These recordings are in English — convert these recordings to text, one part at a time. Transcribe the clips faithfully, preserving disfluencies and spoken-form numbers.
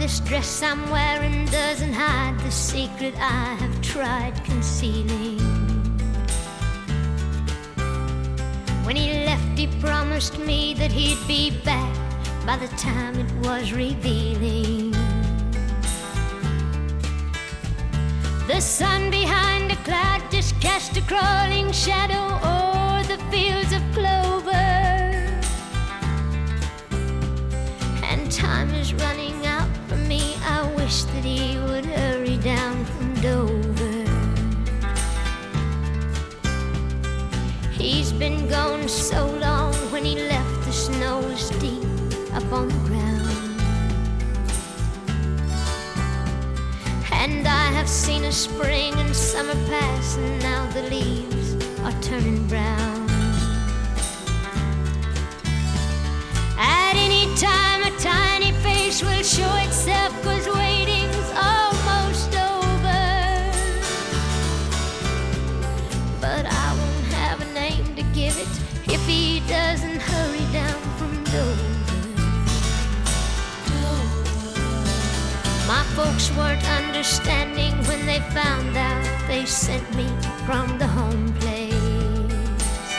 this dress I'm wearing doesn't hide the secret I have tried concealing. When he left, he promised me that he'd be back by the time it was revealing. The sun behind a cloud just cast a crawling shadow o'er the fields of clover. And time is running out for me. I wish that he would hurry down from Dover. He's been gone so long. When he left, the snow was deep up on the ground. And I have seen a spring and summer pass, and now the leaves are turning brown. At any time a tiny face will show itself, 'cause waiting's almost over. But I won't have a name to give it if he doesn't hurry down from Dover. My folks weren't understanding when they found out they sent me from the home place.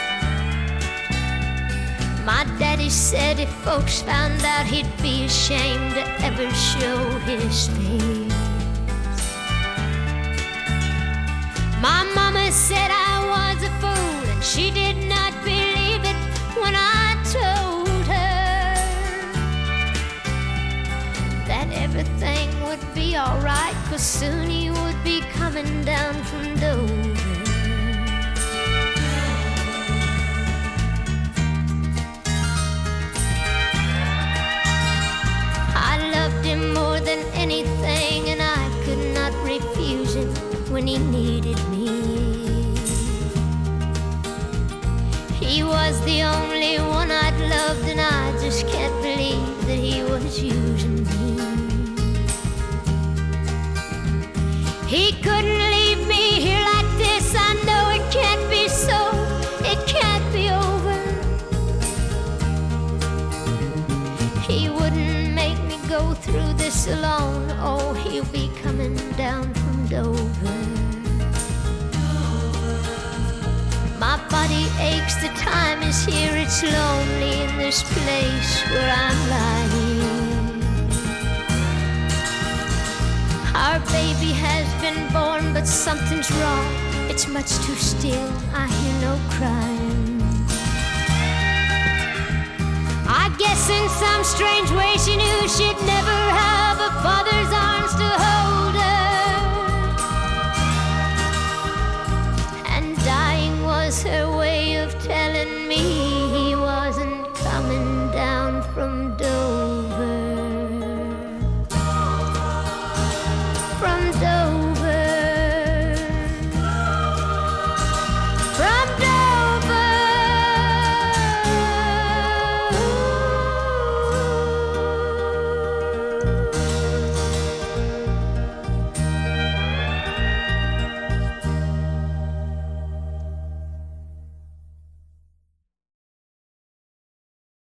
My daddy said if folks found out, he'd be ashamed to ever show his face. My mama said I was a fool, and she did not believe it when I told her that everything would be alright, 'cause soon he would be coming down from Dover. I loved him more than anything, and I could not refuse him when he needed me. He was the only one I'd loved, and I just can't believe that he was using me. He couldn't leave me here like this. I know it can't be so. It can't be over. He wouldn't make me go through this alone. Oh, he'll be coming down from Dover. My body aches, the time is here. It's lonely in this place where I'm lying. Our baby has been born, but something's wrong. It's much too still. I hear no crying. I guess in some strange way she knew she'd never